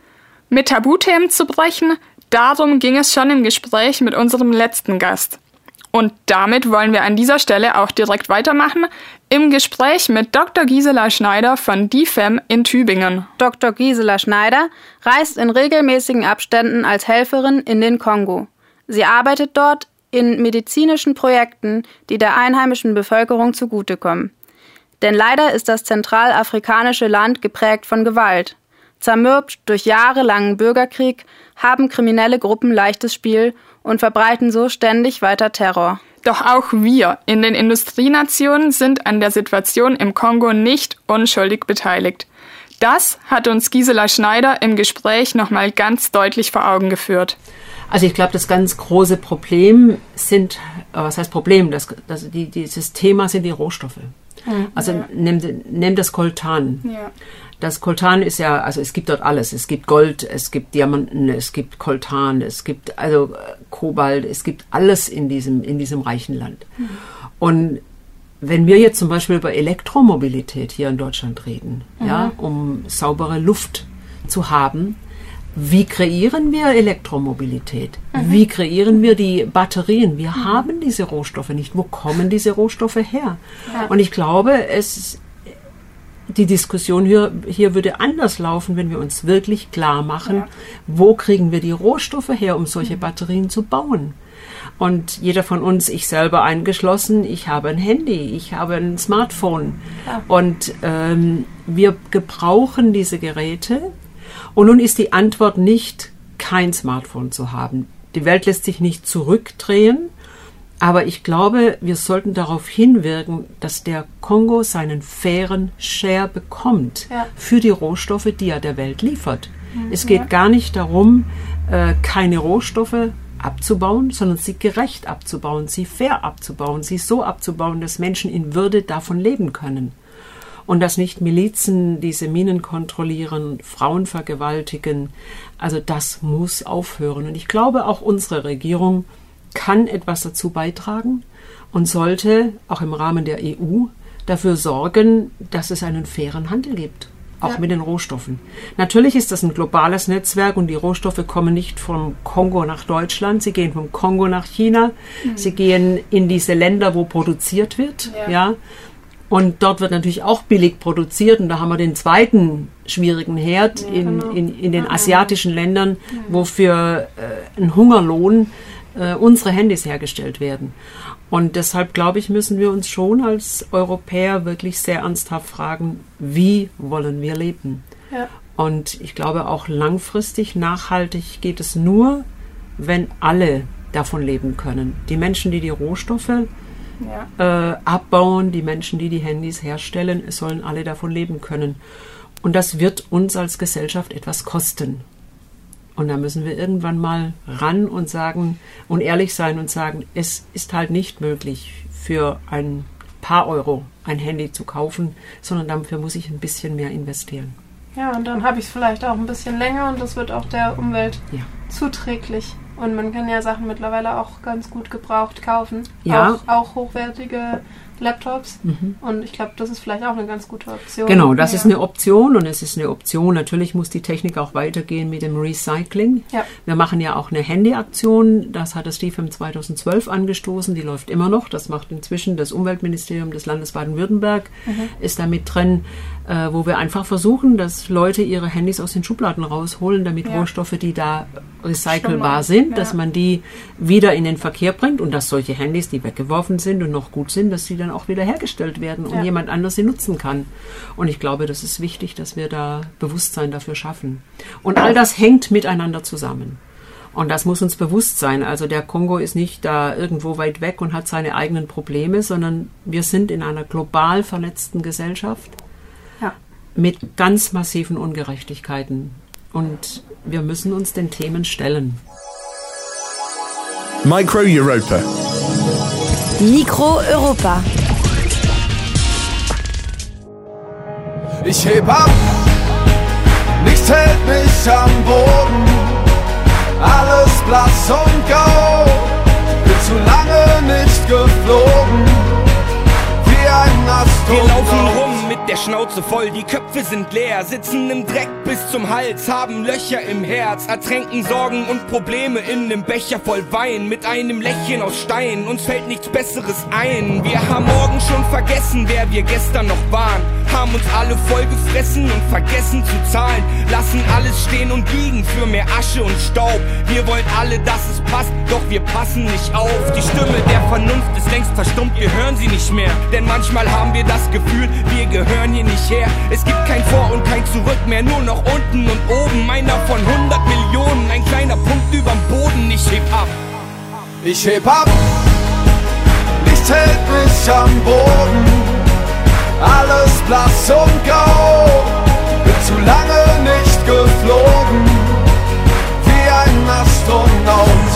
Mit Tabuthemen zu brechen, darum ging es schon im Gespräch mit unserem letzten Gast. Und damit wollen wir an dieser Stelle auch direkt weitermachen im Gespräch mit Doktor Gisela Schneider von D F E M in Tübingen. Doktor Gisela Schneider reist in regelmäßigen Abständen als Helferin in den Kongo. Sie arbeitet dort in medizinischen Projekten, die der einheimischen Bevölkerung zugutekommen. Denn leider ist das zentralafrikanische Land geprägt von Gewalt. Zermürbt durch jahrelangen Bürgerkrieg haben kriminelle Gruppen leichtes Spiel und verbreiten so ständig weiter Terror. Doch auch wir in den Industrienationen sind an der Situation im Kongo nicht unschuldig beteiligt. Das hat uns Gisela Schneider im Gespräch nochmal ganz deutlich vor Augen geführt. Also ich glaube, das ganz große Problem sind, was heißt Problem? Das, das, die, dieses Thema sind die Rohstoffe. Mhm. Also ja. nimm, nimm das Koltan. Ja. Das Koltan ist ja, also es gibt dort alles. Es gibt Gold, es gibt Diamanten, es gibt Koltan, es gibt also Kobalt, es gibt alles in diesem, in diesem reichen Land. Mhm. Und wenn wir jetzt zum Beispiel über Elektromobilität hier in Deutschland reden, mhm. ja, um saubere Luft zu haben, wie kreieren wir Elektromobilität? Mhm. Wie kreieren wir die Batterien? Wir mhm. haben diese Rohstoffe nicht. Wo kommen diese Rohstoffe her? Ja. Und ich glaube, es, die Diskussion hier, hier würde anders laufen, wenn wir uns wirklich klar machen, ja. wo kriegen wir die Rohstoffe her, um solche mhm. Batterien zu bauen? Und jeder von uns, ich selber eingeschlossen, ich habe ein Handy, ich habe ein Smartphone. Ja. Und ähm, wir gebrauchen diese Geräte. Und nun ist die Antwort nicht, kein Smartphone zu haben. Die Welt lässt sich nicht zurückdrehen, aber ich glaube, wir sollten darauf hinwirken, dass der Kongo seinen fairen Share bekommt ja. für die Rohstoffe, die er der Welt liefert. Mhm. Es geht ja. gar nicht darum, äh, keine Rohstoffe abzubauen, sondern sie gerecht abzubauen, sie fair abzubauen, sie so abzubauen, dass Menschen in Würde davon leben können. Und dass nicht Milizen diese Minen kontrollieren, Frauen vergewaltigen. Also das muss aufhören. Und ich glaube, auch unsere Regierung kann etwas dazu beitragen und sollte auch im Rahmen der E U dafür sorgen, dass es einen fairen Handel gibt, auch ja. mit den Rohstoffen. Natürlich ist das ein globales Netzwerk und die Rohstoffe kommen nicht vom Kongo nach Deutschland, sie gehen vom Kongo nach China, mhm. sie gehen in diese Länder, wo produziert wird, ja. ja. Und dort wird natürlich auch billig produziert und da haben wir den zweiten schwierigen Herd ja, in, genau. in, in den asiatischen Ländern, ja. wo für äh, einen Hungerlohn äh, unsere Handys hergestellt werden. Und deshalb, glaube ich, müssen wir uns schon als Europäer wirklich sehr ernsthaft fragen, wie wollen wir leben? Ja. Und ich glaube auch langfristig, nachhaltig geht es nur, wenn alle davon leben können. Die Menschen, die die Rohstoffe Ja. Äh, abbauen, die Menschen, die die Handys herstellen, es sollen alle davon leben können. Und das wird uns als Gesellschaft etwas kosten. Und da müssen wir irgendwann mal ran und sagen und ehrlich sein und sagen, es ist halt nicht möglich, für ein paar Euro ein Handy zu kaufen, sondern dafür muss ich ein bisschen mehr investieren. Ja, und dann habe ich es vielleicht auch ein bisschen länger und das wird auch der Umwelt ja. zuträglich. Und man kann ja Sachen mittlerweile auch ganz gut gebraucht kaufen. Ja. Auch, auch hochwertige Laptops. Mhm. Und ich glaube, das ist vielleicht auch eine ganz gute Option. Genau, das ja. ist eine Option und es ist eine Option. Natürlich muss die Technik auch weitergehen mit dem Recycling. Ja. Wir machen ja auch eine Handy-Aktion. Das hat das Stiefem zweitausendzwölf angestoßen. Die läuft immer noch. Das macht inzwischen das Umweltministerium des Landes Baden-Württemberg. Mhm. Ist da mit drin, äh, wo wir einfach versuchen, dass Leute ihre Handys aus den Schubladen rausholen, damit ja. Rohstoffe, die da recycelbar sind, ja. dass man die wieder in den Verkehr bringt und dass solche Handys, die weggeworfen sind und noch gut sind, dass sie dann auch wieder hergestellt werden und ja. jemand anders sie nutzen kann. Und ich glaube, das ist wichtig, dass wir da Bewusstsein dafür schaffen. Und all das hängt miteinander zusammen. Und das muss uns bewusst sein. Also der Kongo ist nicht da irgendwo weit weg und hat seine eigenen Probleme, sondern wir sind in einer global vernetzten Gesellschaft ja. mit ganz massiven Ungerechtigkeiten. Und wir müssen uns den Themen stellen. Micro Europa. Micro Europa. Ich heb ab, nichts hält mich am Boden. Alles blass und grau, bin zu lange nicht geflogen. Wie ein Astronaut. Wir laufen rum mit der Schnauze voll, die Köpfe sind leer, sitzen im Dreck bis zum Hals, haben Löcher im Herz, ertränken Sorgen und Probleme in nem Becher voll Wein, mit einem Lächeln aus Stein, uns fällt nichts Besseres ein. Wir haben morgen schon vergessen, wer wir gestern noch waren, haben uns alle voll gefressen und vergessen zu zahlen, lassen alles stehen und liegen für mehr Asche und Staub. Wir wollen alle, dass es passt, doch wir passen nicht auf. Die Stimme der Vernunft ist längst verstummt, wir hören sie nicht mehr, denn manchmal haben wir das Gefühl, wir gehören hier nicht her. Es gibt kein Vor und kein Zurück mehr, nur noch unten und oben. Einer von hundert Millionen, ein kleiner Punkt überm Boden. Ich heb ab. Ich heb ab, nichts hält mich am Boden. Alles blass und grau, bin zu lange nicht geflogen. Wie ein Astronaut.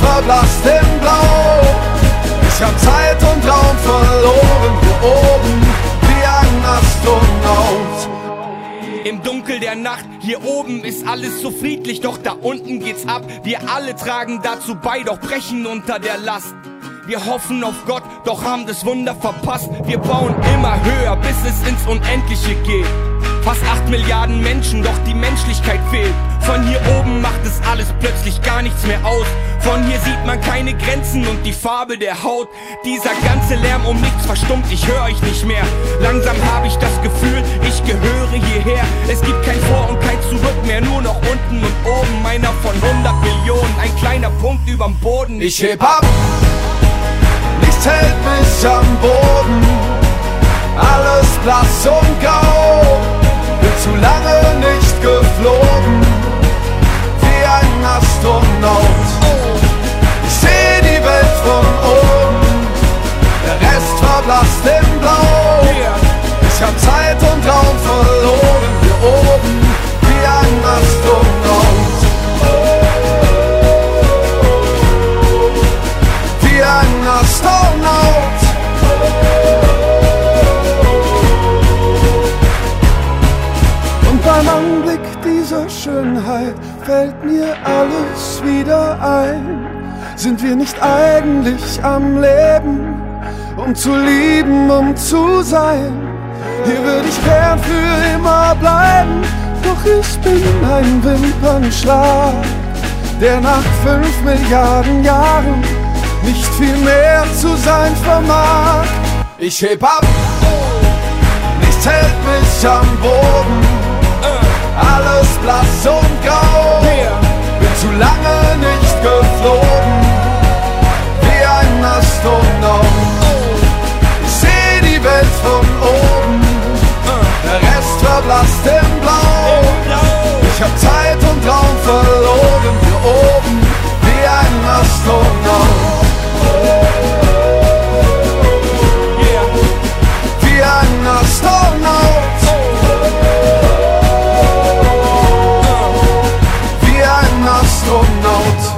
verblasst im Blau. Ich hab Zeit und Raum verloren, hier oben wie ein Astronaut. Im Dunkel der Nacht, hier oben ist alles so friedlich, doch da unten geht's ab. Wir alle tragen dazu bei, doch brechen unter der Last. Wir hoffen auf Gott, doch haben das Wunder verpasst. Wir bauen immer höher, bis es ins Unendliche geht. Fast acht Milliarden Menschen, doch die Menschlichkeit fehlt. Von hier oben macht es alles plötzlich gar nichts mehr aus. Von hier sieht man keine Grenzen und die Farbe der Haut. Dieser ganze Lärm um nichts verstummt, ich höre euch nicht mehr. Langsam habe ich das Gefühl, ich gehöre hierher. Es gibt kein Vor und kein Zurück mehr, nur noch unten und oben. Meiner von hundert Millionen, ein kleiner Punkt überm Boden. Ich heb ab, nichts hält mich am Boden. Alles blass und grau, bin zu lange nicht geflogen, wie ein Astronaut. Ich seh die Welt von oben, der Rest verblasst im Blau. Ich hab Zeit und Raum verloren, hier oben, wie ein Astronaut. Wie ein Astronaut. Beim Anblick dieser Schönheit fällt mir alles wieder ein. Sind wir nicht eigentlich am Leben, um zu lieben, um zu sein? Hier würde ich gern für immer bleiben, doch ich bin ein Wimpernschlag, der nach fünf Milliarden Jahren nicht viel mehr zu sein vermag. Ich heb ab, nichts hält mich am Boden. Alles blass und grau, bin zu lange nicht geflogen, wie ein Astronaut. Ich seh die Welt von oben, der Rest verblasst im Blau. Ich hab Zeit und Raum verloren, hier oben, wie ein Astronaut. Wie ein Astronaut. Astronaut.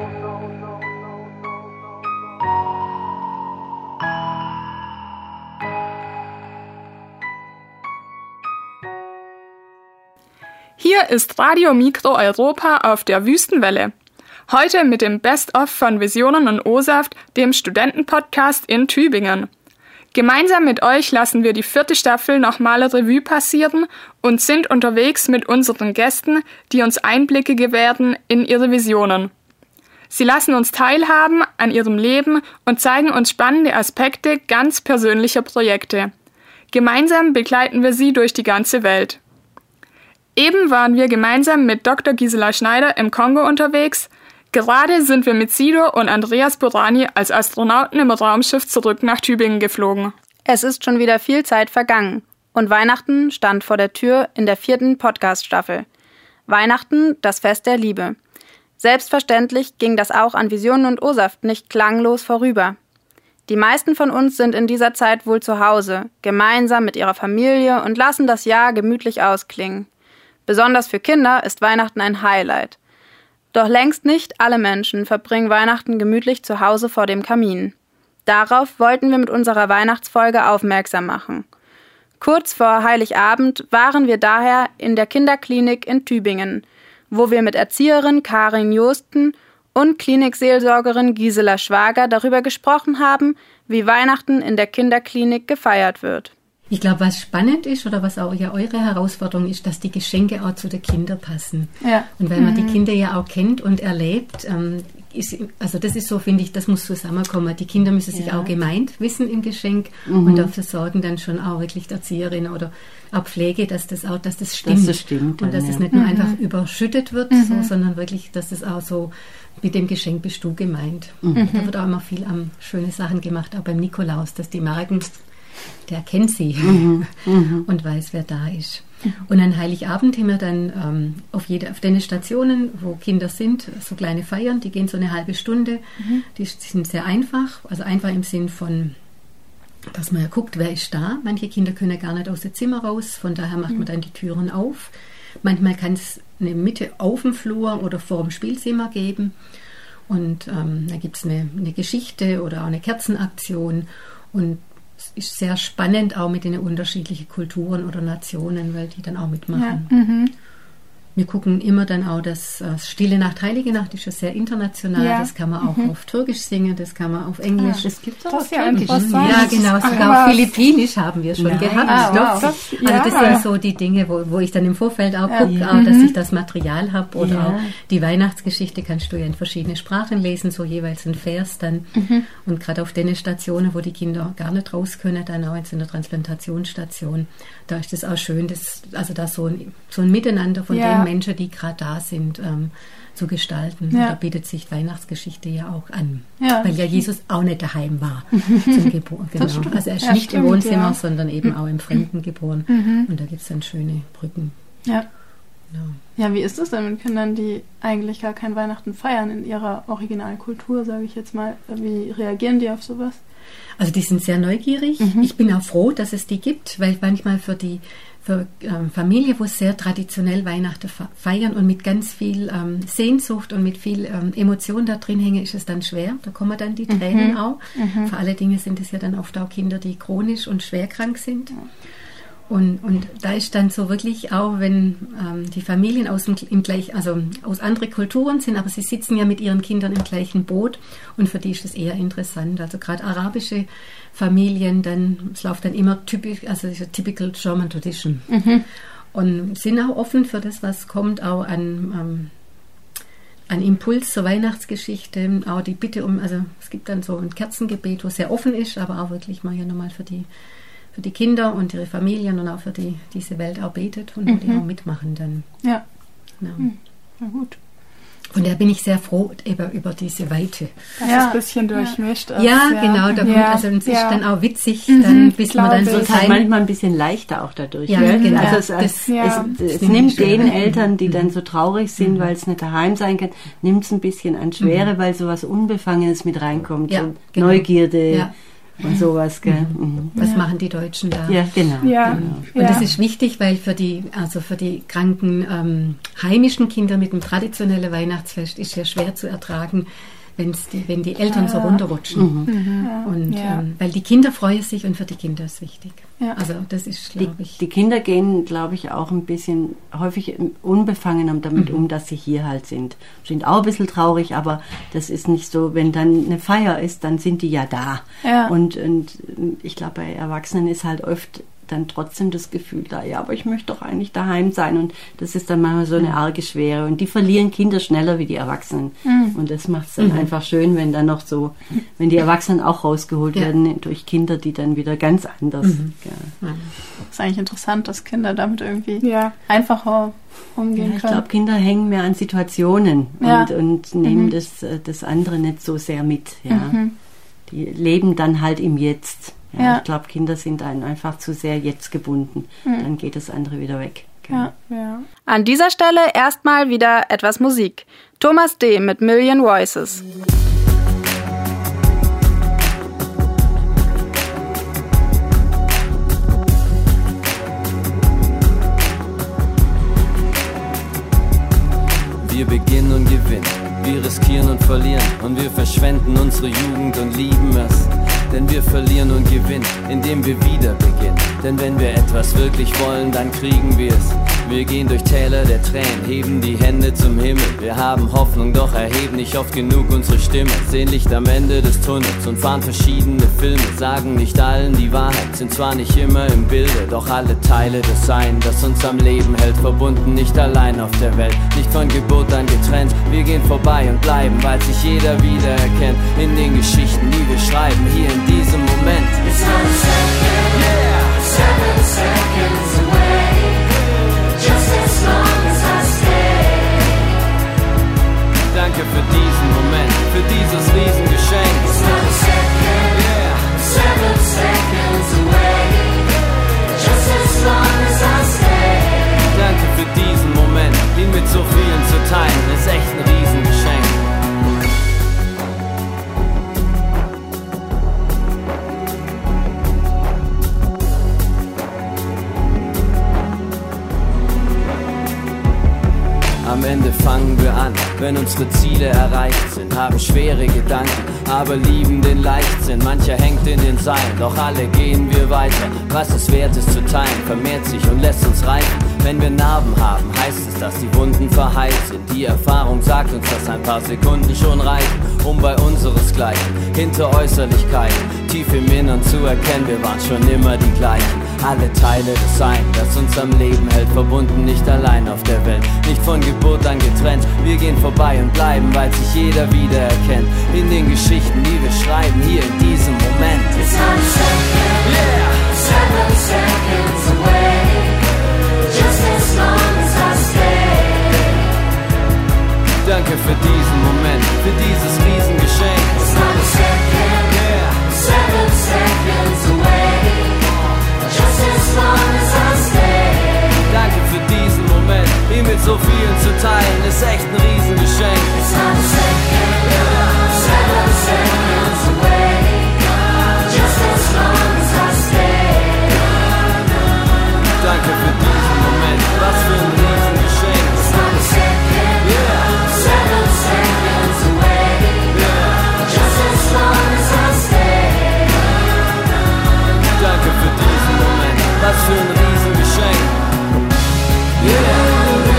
Hier ist Radio Mikro Europa auf der Wüstenwelle. Heute mit dem Best-of von Visionen und O-Saft, dem Studentenpodcast in Tübingen. Gemeinsam mit euch lassen wir die vierte Staffel nochmal Revue passieren und sind unterwegs mit unseren Gästen, die uns Einblicke gewähren in ihre Visionen. Sie lassen uns teilhaben an ihrem Leben und zeigen uns spannende Aspekte ganz persönlicher Projekte. Gemeinsam begleiten wir sie durch die ganze Welt. Eben waren wir gemeinsam mit Doktor Gisela Schneider im Kongo unterwegs. Gerade sind wir mit Sido und Andreas Burani als Astronauten im Raumschiff zurück nach Tübingen geflogen. Es ist schon wieder viel Zeit vergangen und Weihnachten stand vor der Tür in der vierten Podcast-Staffel. Weihnachten, das Fest der Liebe. Selbstverständlich ging das auch an Visionen und O-Saft nicht klanglos vorüber. Die meisten von uns sind in dieser Zeit wohl zu Hause, gemeinsam mit ihrer Familie und lassen das Jahr gemütlich ausklingen. Besonders für Kinder ist Weihnachten ein Highlight. Doch längst nicht alle Menschen verbringen Weihnachten gemütlich zu Hause vor dem Kamin. Darauf wollten wir mit unserer Weihnachtsfolge aufmerksam machen. Kurz vor Heiligabend waren wir daher in der Kinderklinik in Tübingen, wo wir mit Erzieherin Karin Josten und Klinikseelsorgerin Gisela Schwager darüber gesprochen haben, wie Weihnachten in der Kinderklinik gefeiert wird. Ich glaube, was spannend ist oder was auch ja eure Herausforderung ist, dass die Geschenke auch zu den Kindern passen. Ja. Und weil man mhm. die Kinder ja auch kennt und erlebt, ähm, ist, also das ist so, finde ich, das muss zusammenkommen. Die Kinder müssen sich ja. auch gemeint wissen im Geschenk mhm. und dafür sorgen dann schon auch wirklich die Erzieherin oder auch Pflege, dass das auch, dass das stimmt. Dass das stimmt und dass es ja. nicht nur mhm. einfach überschüttet wird, mhm. so, sondern wirklich, dass es auch so mit dem Geschenk bist du gemeint. Mhm. Da wird auch immer viel am schöne Sachen gemacht, auch beim Nikolaus, dass die merken, der kennt sie mhm, mhm. und weiß, wer da ist. Und an Heiligabend haben wir dann ähm, auf, jede, auf den Stationen, wo Kinder sind, so kleine Feiern, die gehen so eine halbe Stunde. Mhm. Die sind sehr einfach, also einfach im Sinn von, dass man ja guckt, wer ist da. Manche Kinder können gar nicht aus dem Zimmer raus, von daher macht mhm. man dann die Türen auf. Manchmal kann es eine Mitte auf dem Flur oder vor dem Spielzimmer geben. Und ähm, da gibt es eine, eine Geschichte oder auch eine Kerzenaktion. Und es ist sehr spannend, auch mit den unterschiedlichen Kulturen oder Nationen, weil die dann auch mitmachen. Ja. Mhm. Wir gucken immer dann auch, das äh, Stille Nacht, Heilige Nacht ist ja sehr international. Ja. Das kann man auch mhm. auf Türkisch singen, das kann man auf Englisch. Ah, das gibt es auch auf Türkisch. Ja, ja, genau. Sogar auf Philippinisch haben wir schon Nein. gehabt. Ah, wow. das, also ja. das sind so die Dinge, wo, wo ich dann im Vorfeld auch ja. gucke, ja. auch, dass ich das Material habe. Oder ja. auch die Weihnachtsgeschichte kannst du ja in verschiedene Sprachen lesen, so jeweils ein Vers dann. Mhm. Und gerade auf den Stationen, wo die Kinder gar nicht raus können, dann auch jetzt in der Transplantationsstation, da ist es auch schön, dass, also da so ein, so ein Miteinander von ja. den Menschen, die gerade da sind, ähm, zu gestalten. Ja. Da bietet sich Weihnachtsgeschichte ja auch an. Ja. Weil ja Jesus auch nicht daheim war zum Geburt. Genau. Also er ist ja, nicht stimmt, im Wohnzimmer, ja. sondern eben auch im Fremden geboren. Mhm. Und da gibt es dann schöne Brücken. Ja. Genau. Ja, wie ist es denn mit Kindern, die eigentlich gar kein Weihnachten feiern in ihrer Originalkultur, sage ich jetzt mal? Wie reagieren die auf sowas? Also die sind sehr neugierig. Mhm. Ich bin auch froh, dass es die gibt, weil manchmal für die für ähm, Familien, wo sehr traditionell Weihnachten feiern und mit ganz viel ähm, Sehnsucht und mit viel ähm, Emotion da drin hängen, ist es dann schwer. Da kommen dann die Tränen mhm. auch. Mhm. Vor allen Dingen sind es ja dann oft auch Kinder, die chronisch und schwer krank sind. Ja. Und, und da ist dann so wirklich auch, wenn ähm, die Familien aus dem, im gleich, also aus anderen Kulturen sind, aber sie sitzen ja mit ihren Kindern im gleichen Boot und für die ist es eher interessant. Also gerade arabische Familien, dann es läuft dann immer typisch, also diese typical German tradition. Mhm. Und sind auch offen für das, was kommt, auch an, ähm, an Impuls zur Weihnachtsgeschichte, auch die Bitte um, also es gibt dann so ein Kerzengebet, wo sehr offen ist, aber auch wirklich mal hier nochmal für die für die Kinder und ihre Familien und auch für die diese Welt auch betet und mhm. die auch mitmachen dann. Ja. Ja. Mhm. Na gut. Und da bin ich sehr froh über, über diese Weite. Dass ja. es ein bisschen durchmischt ist. Ja, ja. genau. Da ja. also es ist ja. dann auch witzig, mhm, dann, bis man dann so es halt manchmal ein bisschen leichter auch dadurch. Ja, ja. Genau. Also es, das, ja. es, es nimmt den Eltern, die mhm. dann so traurig sind, mhm. weil es nicht daheim sein kann, nimmt es ein bisschen an Schwere, mhm. weil sowas Unbefangenes mit reinkommt. Ja, so genau. Neugierde. Ja. Und sowas, gell? Mhm. Was ja. machen die Deutschen da? Ja, genau. Ja. genau. Und ja. das ist wichtig, weil für die, also für die kranken ähm, heimischen Kinder mit dem traditionellen Weihnachtsfest ist ja schwer zu ertragen, wenn's die, wenn die Eltern ja. so runterrutschen. Mhm. Mhm. Und ja. ähm, weil die Kinder freuen sich und für die Kinder ist wichtig. Ja. Also das ist, glaube ich. Die Kinder gehen, glaube ich, auch ein bisschen häufig unbefangener damit mhm. um, dass sie hier halt sind. Sind auch ein bisschen traurig, aber das ist nicht so, wenn dann eine Feier ist, dann sind die ja da. Ja. Und, und ich glaube, bei Erwachsenen ist halt oft dann trotzdem das Gefühl da, ja, aber ich möchte doch eigentlich daheim sein, und das ist dann manchmal so eine mhm. arge Schwere, und die verlieren Kinder schneller wie die Erwachsenen mhm. und das macht es dann mhm. einfach schön, wenn dann noch so, wenn die Erwachsenen auch rausgeholt ja. werden durch Kinder, die dann wieder ganz anders mhm. ja. Ja. Das ist eigentlich interessant, dass Kinder damit irgendwie ja. einfacher umgehen ja, ich können. glaube, Kinder hängen mehr an Situationen ja. und, und nehmen mhm. das, das andere nicht so sehr mit. Ja. Mhm. Die leben dann halt im Jetzt. Ja, ja. Ich glaube, Kinder sind dann einfach zu sehr jetzt gebunden. Mhm. Dann geht das andere wieder weg. Ja, ja. An dieser Stelle erstmal wieder etwas Musik. Thomas D. mit Million Voices. Wir beginnen und gewinnen, wir riskieren und verlieren, und wir verschwenden unsere Jugend und lieben es. Denn wir verlieren und gewinnen, indem wir wieder beginnen. Denn wenn wir etwas wirklich wollen, dann kriegen wir es. Wir gehen durch Täler der Tränen, heben die Hände zum Himmel. Wir haben Hoffnung, doch erheben nicht oft genug unsere Stimme. Sehen Licht am Ende des Tunnels und fahren verschiedene Filme. Sagen nicht allen die Wahrheit, sind zwar nicht immer im Bilde, doch alle Teile des Sein, das uns am Leben hält. Verbunden, nicht allein auf der Welt, nicht von Geburt an getrennt. Wir gehen vorbei und bleiben, weil sich jeder wiedererkennt in den Geschichten, die wir schreiben, hier in diesem Moment. It's not a second, yeah. Seven seconds away. Just as long as I stay. Danke für diesen Moment, für dieses Riesengeschenk. It's not a second, yeah. Seven seconds away. Just as long as I stay. Danke für diesen Moment, ihn mit so vielen zu teilen, ist echt ein Riesengeschenk. Am Ende fangen wir an, wenn unsere Ziele erreicht sind. haben schwere Gedanken, aber lieben den Leichtsinn. Mancher hängt in den Seilen, doch alle gehen wir weiter. Was es wert ist zu teilen, vermehrt sich und lässt uns reifen. Wenn wir Narben haben, heißt es, dass die Wunden verheilt sind. Die Erfahrung sagt uns, dass ein paar Sekunden schon reichen, um bei unseresgleichen hinter Äußerlichkeiten tief im Innern zu erkennen, wir waren schon immer die gleichen. Alle Teile des Sein, das uns am Leben hält, verbunden, nicht allein auf der Welt, nicht von Geburt an getrennt. Wir gehen vorbei und bleiben, weil sich jeder wiedererkennt in den Geschichten, die wir schreiben, hier in diesem Moment. It's not a second, yeah. Seven seconds away, just as long as I stay. Danke für diesen Moment, für dieses Riesengeschenk. It's not a second, yeah. Seven seconds away, just as long as I stay. Danke für diesen Moment, ihn mit so vielen zu teilen, ist echt ein Riesengeschenk. It's not a second, yeah. Seven seconds away, just as long as I stay. Danke für diesen Moment, was für ein Riesengeschenk. It's not a second, yeah. Seven seconds away, just as long as I stay. Danke für diesen Moment, was für ein Riesengeschenk. Yeah.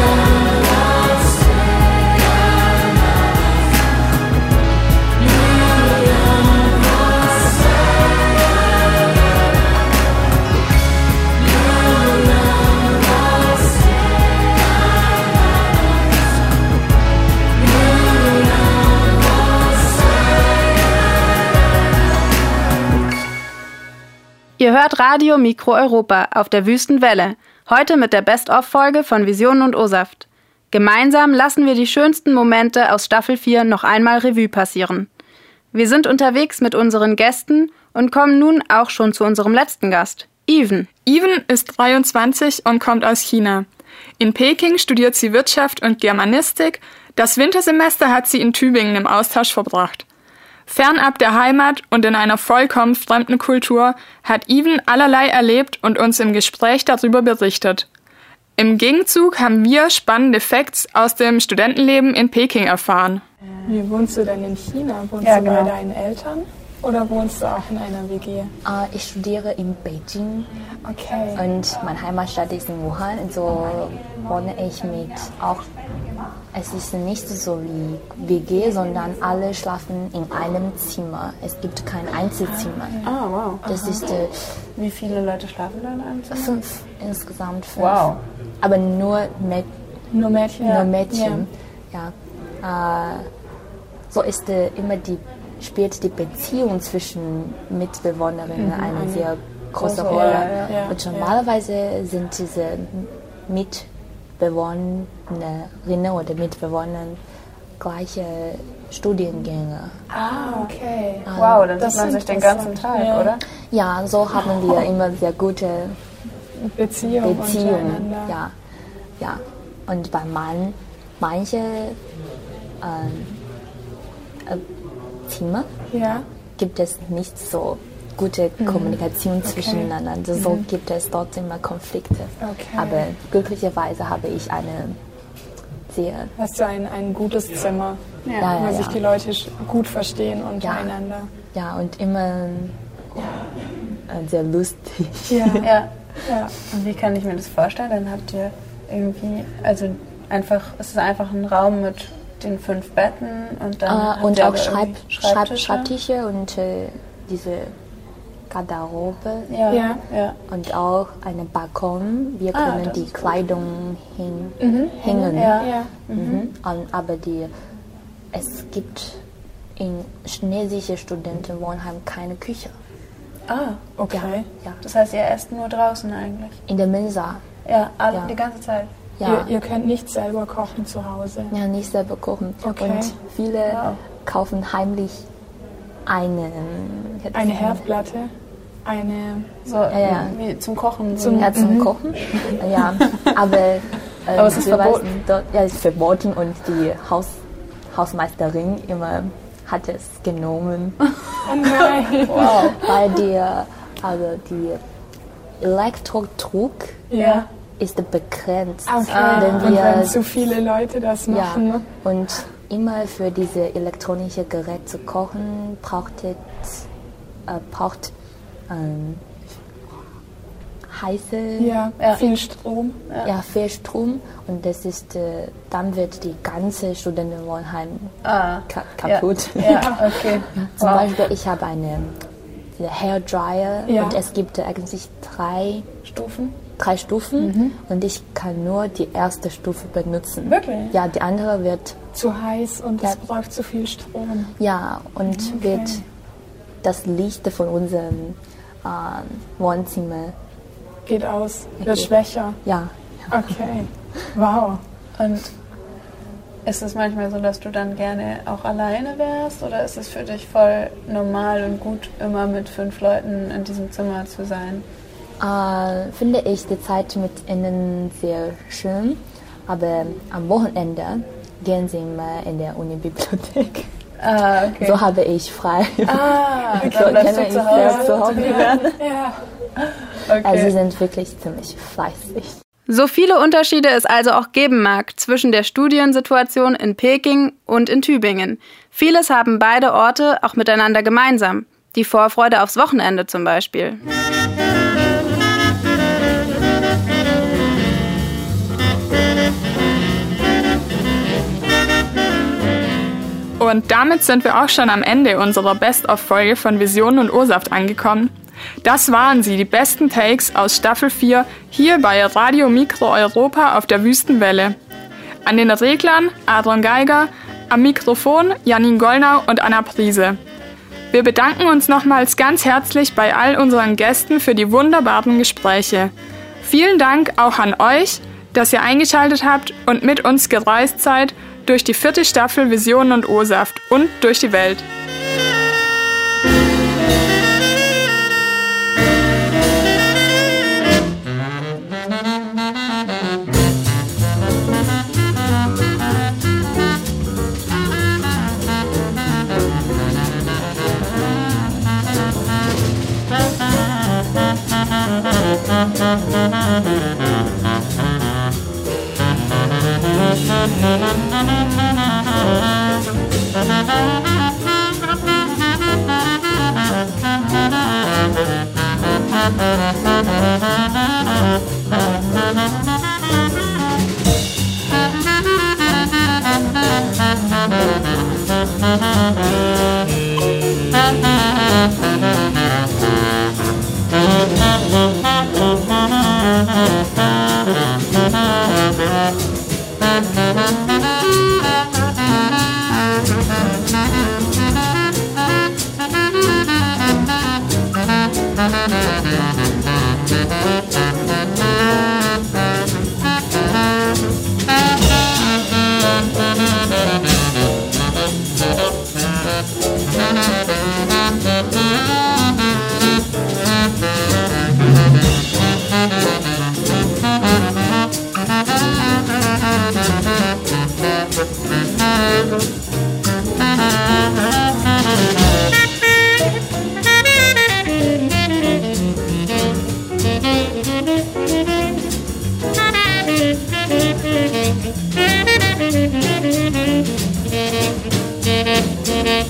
Ihr hört Radio Mikro Europa auf der Wüstenwelle. Heute mit der Best-of-Folge von Visionen und O-Saft. Gemeinsam lassen wir die schönsten Momente aus Staffel vier noch einmal Revue passieren. Wir sind unterwegs mit unseren Gästen und kommen nun auch schon zu unserem letzten Gast, Even. Even ist dreiundzwanzig und kommt aus China. In Peking studiert sie Wirtschaft und Germanistik. Das Wintersemester hat sie in Tübingen im Austausch verbracht. Fernab der Heimat und in einer vollkommen fremden Kultur hat Even allerlei erlebt und uns im Gespräch darüber berichtet. Im Gegenzug haben wir spannende Facts aus dem Studentenleben in Peking erfahren. Wie wohnst du denn in China? Wohnst ja, du genau. bei deinen Eltern oder wohnst du auch in einer W G? Uh, ich studiere in Beijing. Okay. Und meine Heimatstadt ist in Wuhan. So wohne ich mit auch. Es ist nicht so wie W G, sondern alle schlafen in einem Zimmer. Es gibt kein Einzelzimmer. Ah, wow. Das Aha. ist, äh, Wie viele Leute schlafen da in einem Zimmer? Fünf, insgesamt fünf. Wow. Aber nur, Mä- nur Mädchen. Nur Ja. Mädchen. Ja. Ja. Äh, so ist äh, immer die, spielt die Beziehung zwischen Mitbewohnerinnen Mhm, eine eine sehr große große Rolle. Rolle, ja, ja, Und ja. normalerweise sind diese Mitbewohnerinnen oder Mitbewohner gleiche Studiengänge. Ah, okay. Ah, Wow, dann das sieht man ist sich den ganzen Tag, ja. oder? Ja, so haben wir immer sehr gute Beziehung Beziehungen. untereinander. Ja, ja. Und bei man, manche ähm, äh, Zimmer Ja. gibt es nicht so gute Mhm. Kommunikation Okay. zwischeneinander. Also so Mhm. gibt es dort immer Konflikte. Okay. Aber glücklicherweise habe ich eine sehr... Hast du ein, ein gutes Zimmer, Ja. Ja, wo ja, sich ja. die Leute sch- gut verstehen untereinander? Ja, und immer äh, sehr lustig. Ja. Ja. ja. Und wie kann ich mir das vorstellen? Dann habt ihr irgendwie, also einfach, es ist einfach ein Raum mit den fünf Betten und dann Äh, habt und ihr auch aber Schreib, irgendwie Schreib, Schreibtische. Schreibtische und äh, diese Garderobe. Ja, Ja. ja. Und auch einen Balkon. Wir Ah, können das die ist gut. Kleidung hin, Mhm. hängen. Ja. Ja. Mhm. Mhm. Und, aber die, es gibt in chinesische Studentenwohnheim keine Küche. Ah, okay. Ja, ja. Das heißt, ihr esst nur draußen eigentlich? In der Mensa. Ja, alle, Ja. die ganze Zeit? Ja. Ihr, ihr könnt nicht selber kochen zu Hause? Ja, nicht selber kochen. Okay. Und viele Wow. kaufen heimlich einen, Eine Herdplatte? Eine... So, Ja, ja. wie zum Kochen? Zum, ja, zum Mhm. Kochen. Ja, aber, äh, Aber es ist wir verboten. Weißen, dort, ja, es ist verboten und die Haus, Hausmeisterin immer hat es genommen. Oh nein. Wow. Weil die, also die Elektrodruck Ja. ist begrenzt. Okay. Wenn Und wir, wenn zu viele Leute das machen. ja, und immer für diese elektronische Gerät zu kochen, braucht, äh, braucht ähm, heiße, ja, ja, viel Strom. Ja. ja, viel Strom. Und das ist, äh, dann wird die ganze Studentenwohnheim ah, ka kaputt. Ja, ja okay. Zum wow. Beispiel, ich habe eine, eine Hairdryer ja. und es gibt eigentlich drei Stufen. Drei Stufen mhm. und ich kann nur die erste Stufe benutzen. Wirklich? Ja, die andere wird zu heiß und es ja, braucht zu viel Strom. Ja, und okay. wird das Licht von unserem äh, Wohnzimmer geht aus, wird geht. schwächer. Ja. Okay. Wow. Und ist es manchmal so, dass du dann gerne auch alleine wärst oder ist es für dich voll normal und gut, immer mit fünf Leuten in diesem Zimmer zu sein? Äh, finde ich die Zeit mit ihnen sehr schön, aber am Wochenende gehen sie immer in der Uni-Bibliothek. Ah, okay. So habe ich frei. Ah, so kann ich zu Hause. zu Hause werden. Ja. Okay. Also sie sind wirklich ziemlich fleißig. So viele Unterschiede es also auch geben mag zwischen der Studiensituation in Peking und in Tübingen. Vieles haben beide Orte auch miteinander gemeinsam. Die Vorfreude aufs Wochenende zum Beispiel. Und damit sind wir auch schon am Ende unserer Best-of-Folge von Visionen und O-Saft angekommen. Das waren sie, die besten Takes aus Staffel vier, hier bei Radio Mikro Europa auf der Wüstenwelle. An den Reglern Aaron Geiger, am Mikrofon Janine Gollnau und Anna Priese. Wir bedanken uns nochmals ganz herzlich bei all unseren Gästen für die wunderbaren Gespräche. Vielen Dank auch an euch, dass ihr eingeschaltet habt und mit uns gereist seid durch die vierte Staffel Visionen und O-Saft und durch die Welt.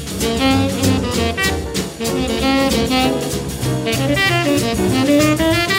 Thank you.